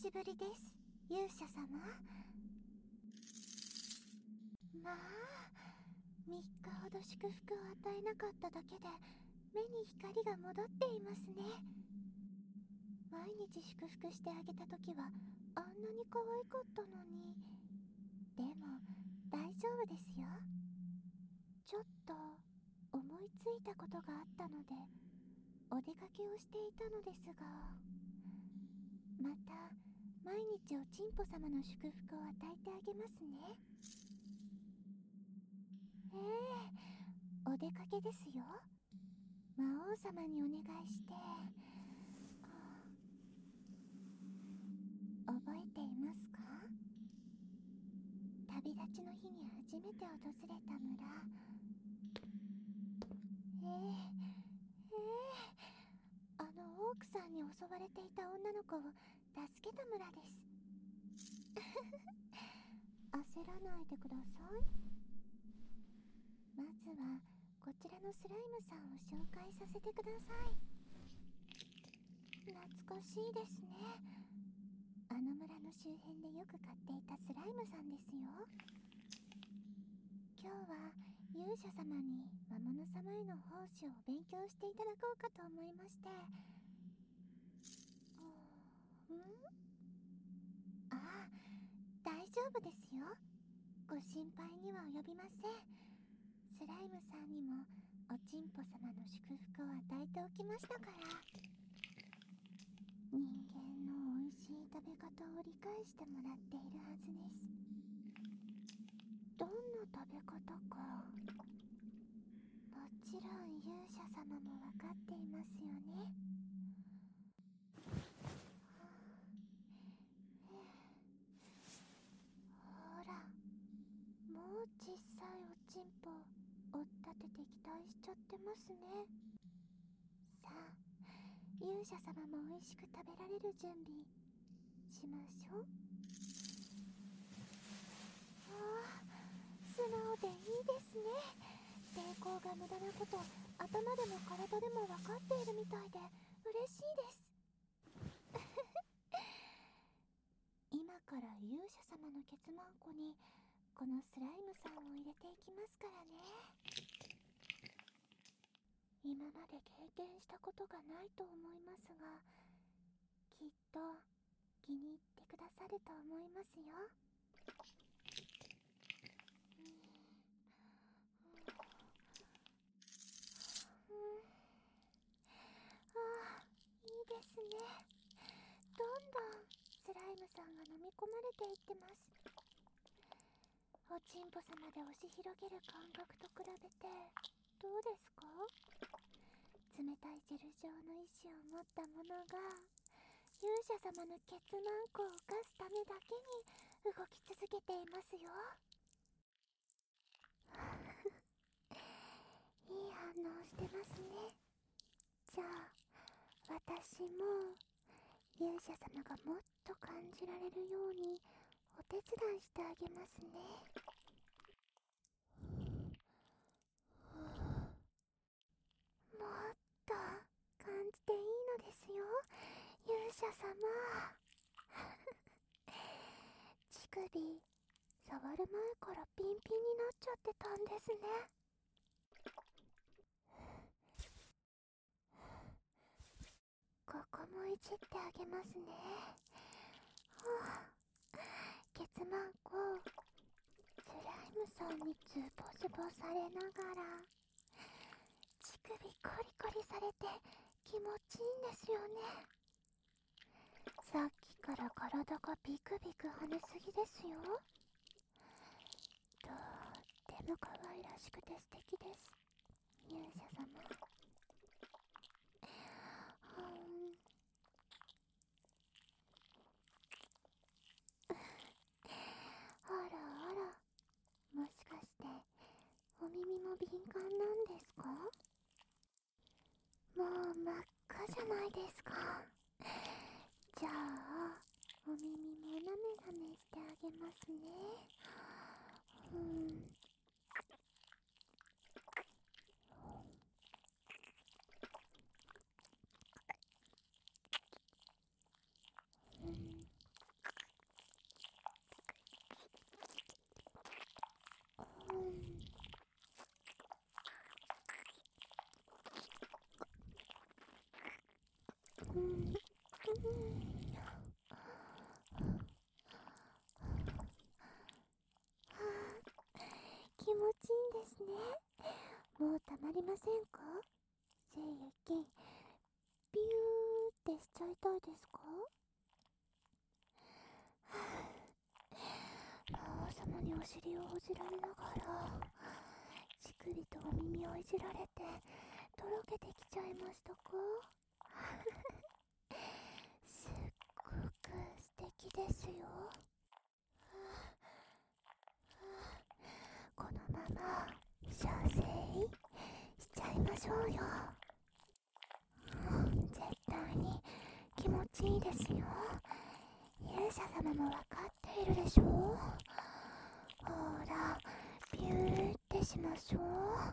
しぶりです、勇者様。まあ、3日ほど祝福を与えなかっただけで目に光が戻っていますね。毎日祝福してあげた時はあんなに可愛かったのに。でも大丈夫ですよ。ちょっと思いついたことがあったのでお出かけをしていたのですが、また毎日おちんぽ様の祝福を与えてあげますね。お出かけですよ。魔王様にお願いして、覚えていますか？旅立ちの日に初めて訪れた村。あのオークさんに襲われていた女の子を助けた村です。焦らないでください。まずはこちらのスライムさんを紹介させてください。懐かしいですね。あの村の周辺でよく買っていたスライムさんですよ。今日は勇者様に魔物様への奉仕を勉強していただこうかと思いまして。ああ、大丈夫ですよ。ご心配には及びません。スライムさんにもおちんぽ様の祝福を与えておきましたから。人間の美味しい食べ方を理解してもらっているはずです。どんな食べ方か、もちろん勇者様も分かっていますよね。ほら、もう小さいおちんぽ追っ立てて期待しちゃってますね。さあ、勇者様も美味しく食べられる準備しましょう。素直でいいですね。抵抗が無駄なこと頭でも体でも分かっているみたいで嬉しいです。今から勇者様のケツマンコにこのスライムさんを入れていきますからね。今まで経験したことがないと思いますが、きっと気に入ってくださると思いますよ。いいですね。どんどんスライムさんが飲み込まれていってます。おちんぽ様で押し広げる感覚と比べてどうですか？冷たいジェル状の意志を持ったものが勇者様のケツマンコを犯すためだけに動き続けていますよ。いい反応してますね。じゃあ私も勇者様がもっと感じられるようにお手伝いしてあげますね。もっと感じていいのですよ、勇者様。乳首触る前からピンピンになっちゃってたんですね。ここもいじってあげますね。ケツマンコ、スライムさんにズボズボされながら乳首コリコリされて気持ちいいんですよね。さっきから体がビクビク跳ねすぎですよ。とっても可愛らしくて素敵です、勇者様。あらあら、もしかしてお耳も敏感なんですか？もう真っ赤じゃないですか。じゃあお耳もなめなめしてあげますね。 まりませんか？精液ビューってしちゃいたいですか？魔王様にお尻をほじられながら乳首とお耳をいじられてとろけてきちゃいましたか？すっごく素敵ですよ。このまま射精しちゃいましょうよ。絶対に気持ちいいですよ。勇者様も分かっているでしょう。ほら、ビューってしましょう。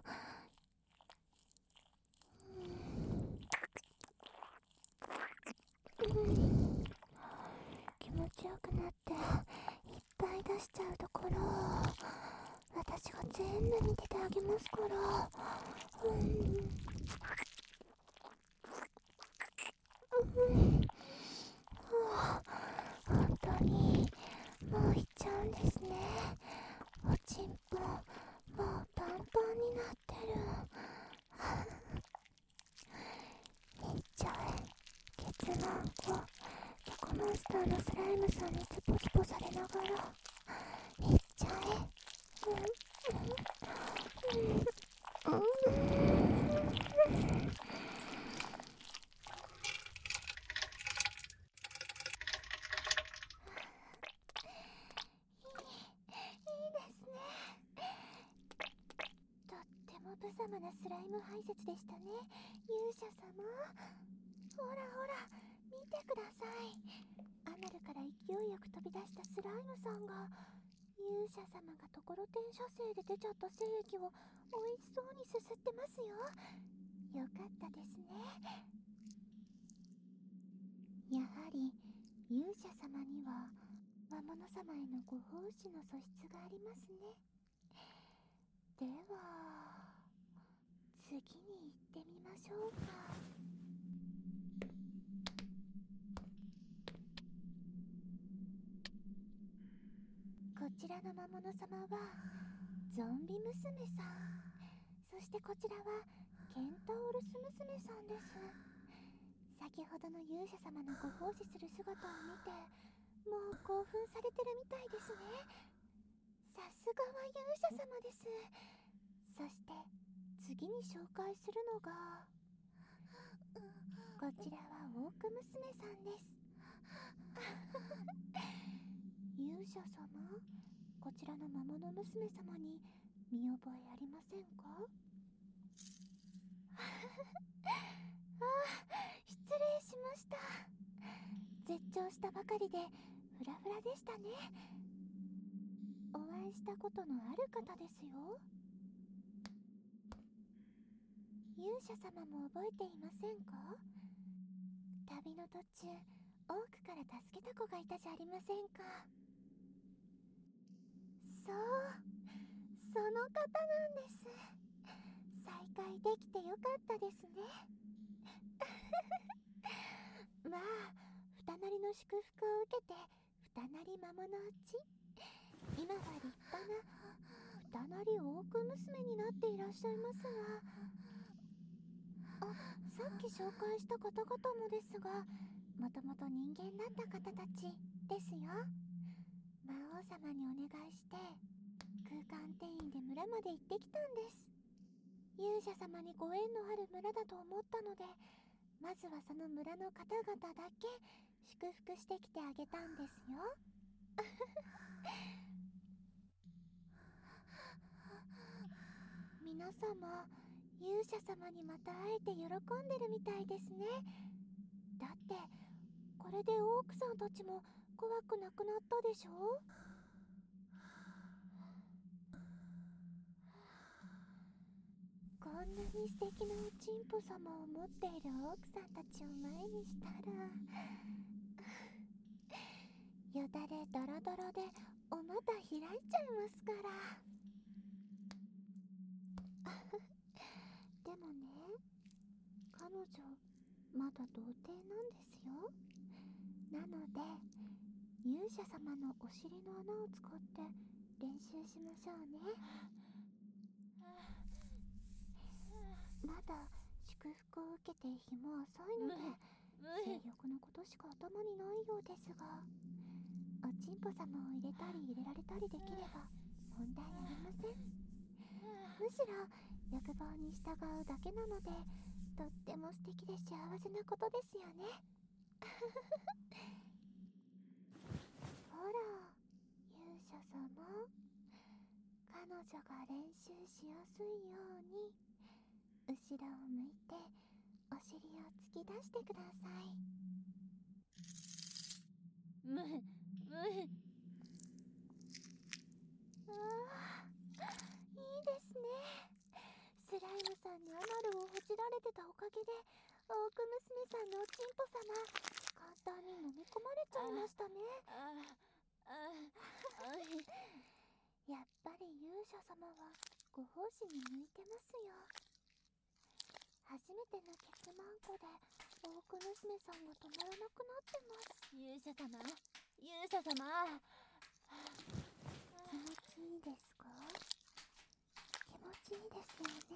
気持ちよくなっていっぱい出しちゃうところを私が全部見ててあげますから。本当にもう行っちゃうんですね。おちんぽもうパンパンになってる。行っちゃえ。ケツマンコチョコモンスターのスライムさんにツポツポされながら行っちゃえ。無様なスライム排泄でしたね、勇者様。ほらほら見てください。アナルから勢いよく飛び出したスライムさんが勇者様がところてん射精で出ちゃった精液を美味しそうにすすってますよ。よかったですね。やはり勇者様には魔物様へのご奉仕の素質がありますね。では次に行ってみましょうか。こちらの魔物様はゾンビ娘さん、そしてこちらはケンタウルス娘さんです。先ほどの勇者様のご奉仕する姿を見てもう興奮されてるみたいですね。さすがは勇者様です。そして次に紹介するのがこちらはオーク娘さんです。勇者様、こちらの魔物娘様に見覚えありませんか？失礼しました。絶頂したばかりでフラフラでしたね。お会いしたことのある方ですよ。勇者様も覚えていませんか？旅の途中多くから助けた子がいたじゃありませんか。そう、その方なんです。再会できてよかったですね。まあ二なりの祝福を受けて二なり魔物落ち、今は立派な二なりオーク娘になっていらっしゃいますが、さっき紹介した方々もですが、もともと人間だった方たちですよ。魔王様にお願いして空間転移で村まで行ってきたんです。勇者様にご縁のある村だと思ったので、まずはその村の方々だけ祝福してきてあげたんですよ。皆様、勇者様にまた会えて喜んでるみたいですね。だってこれでオークさんたちも怖くなくなったでしょ。こんなに素敵なおちんぽ様を持っているオークさんたちを前にしたらよだれドロドロでお股開いちゃいますから。でもね、彼女まだ童貞なんですよ。なので勇者様のお尻の穴を使って練習しましょうね。 けて日も浅いので性欲のことしか頭にないようですが、おちんぽ様を入れたり入れられたりできれば問題ありません。むしろ欲望に従うだけなので、とっても素敵で幸せなことですよね。ほら、勇者様、彼女が練習しやすいように後ろを向いてお尻を突き出してください。ああ、いいですね。スライムさんにアナルをほじられてたおかげで、オーク娘さんのおちんぽ様、簡単に飲み込まれちゃいましたね。やっぱり勇者様はご奉仕に向いてますよ。初めてのケツマンコでオーク娘さんが止まらなくなってます。勇者様、勇者様、気持ちいいですか？気持ちいいですよね。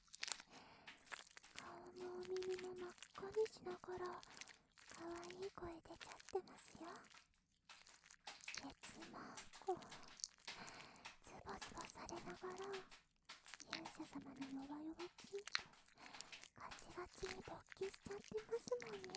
顔もお耳も真っ赤にしながら可愛い声出ちゃってますよ。ケツマンコ、ズボズボされながら勇者様の弱々チンコガチガチに勃起しちゃってますもんね。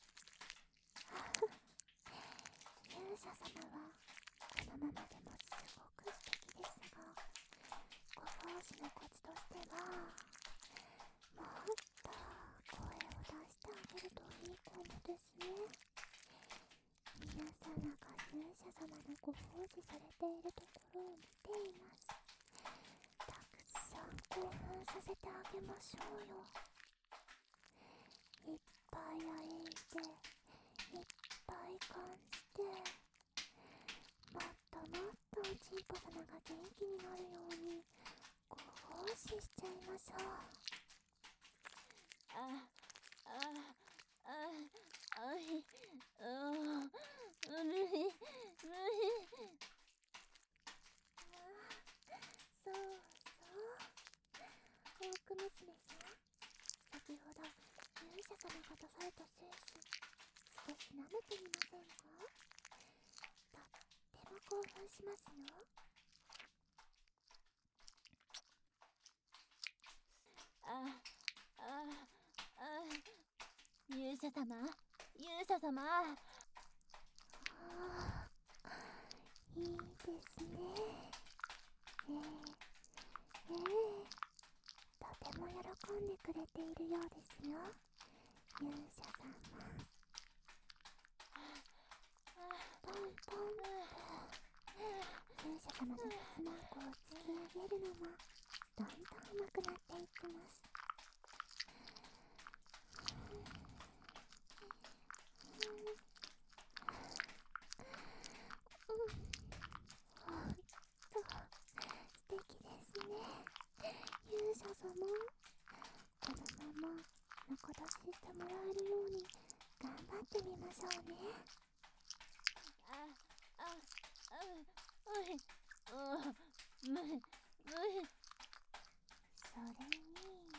勇者様はこのままでもすごく素敵ですが、ご奉仕のコツとしては、もっと声を出してあげるといいかもですね。皆様が勇者様のご奉仕されているところを見ています。たくさん興奮させてあげましょうよ。いっぱいあえいで、いっぱい感じて、もっともっとおちんぽ様が元気になるようにご奉仕しちゃいましょう。そうそう、オーク娘さん、先ほど勇者様が出された精子、少し舐めてみませんか？とっても興奮しますよ。勇者様、勇者様。いいですね。とても喜んでくれているようですよ、勇者様。ポンポンと勇者様のケツマンコを突き上げるのもどんどん上手くなっていきます。ほんと素敵ですね、勇者様。このまま仲出ししてもらえるように頑張ってみましょうね。それに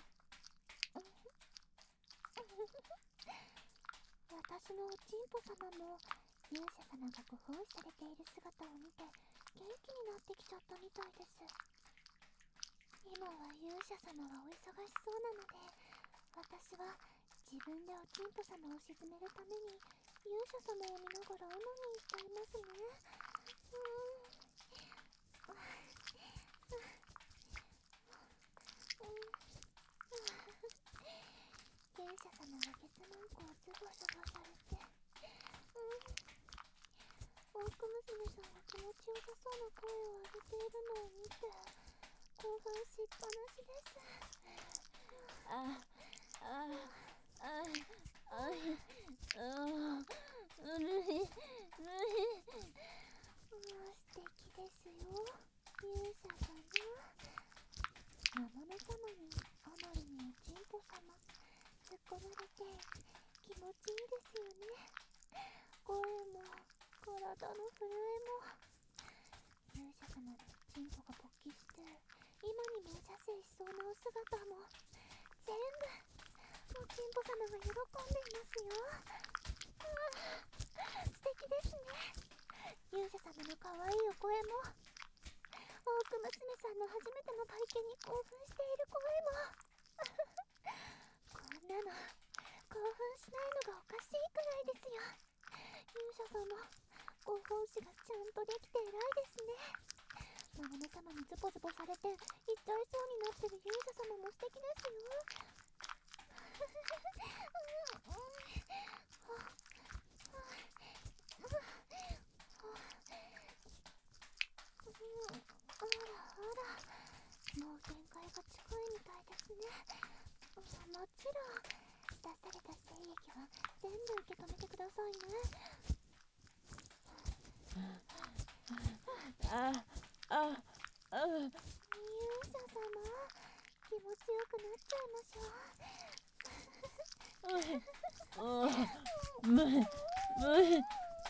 私のおちんぽ様も勇者様がご奉仕されている姿を見て元気になってきちゃったみたいです。今は勇者様はお忙しそうなので、私は自分でおちんぽ様を沈めるために勇者様を見ながらオナニーしちゃいますね。勇者様がケツマンコをズボズボされて、オーク娘さんが気持ちよさそうな声を上げているのを見て興奮しっぱなしです。素敵ですよ、勇者様。魔物様にアナルにおちんぽ様突っ込まれて気持ちいいですよね。声も体の震えも。勇者様のおちんぽが勃起して今にも射精しそうなお姿も全部おちんぽよ。素敵ですね。勇者様の可愛いお声も、オーク娘さんの初めての体験に興奮している声もこんなの興奮しないのがおかしいくらいですよ。勇者様、ご奉仕がちゃんとできて偉いですね。魔物様にズポズポされて行っちゃいそうになってる勇者様も素敵ですよ。あらあら、もう限界が近いみたいですね。もちろん出された精液は全部受け止めてくださいね。勇者様、気持ちよくなっちゃいましょう。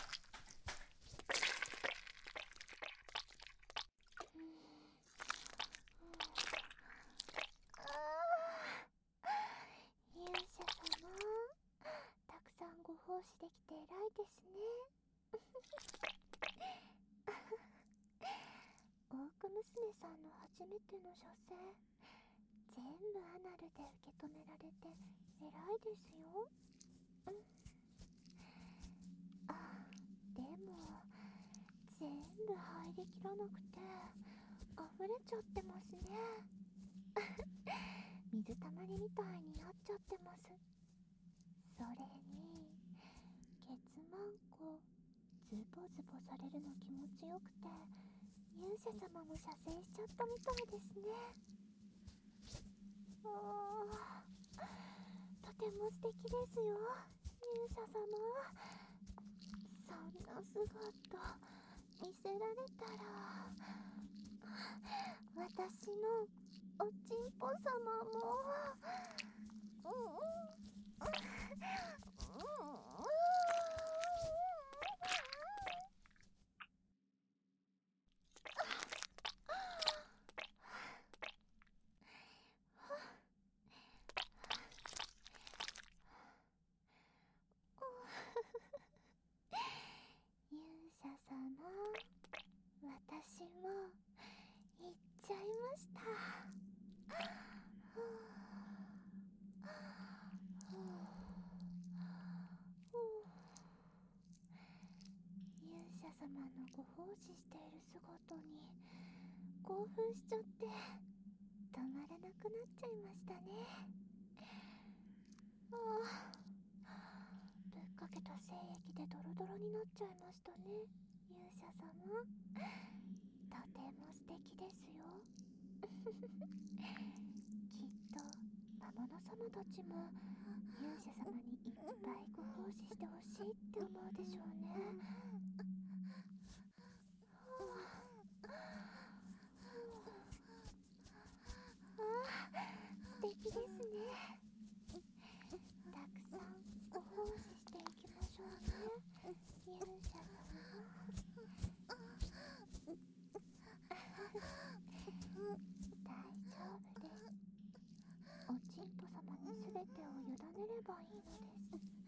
勇者様、たくさんご奉仕できて偉いですね。オーク娘さんの初めての射精、全部アナルで受け止められて偉いですよ。でも全部入りきらなくて溢れちゃってますね。水たまりみたいになっちゃってます。それにケツマンコズボズボされるの気持ちよくて、勇者様も射精しちゃったみたいですね。とても素敵ですよ、勇者様。そんな姿見せられたら、私のおちんぽ様も勇者様、私も行っちゃいました。勇者様のご奉仕している姿に興奮しちゃって止まらなくなっちゃいましたね。ぶっかけた精液でドロドロになっちゃいましたね、勇者様。とても素敵ですよ。きっと魔物様たちも勇者様にいっぱいご奉仕してほしいって思うでしょうね。素敵ですね。たくさんご奉仕していきましょうね、勇者様。大丈夫です。おちんぽ様に全てを委ねればいいのです。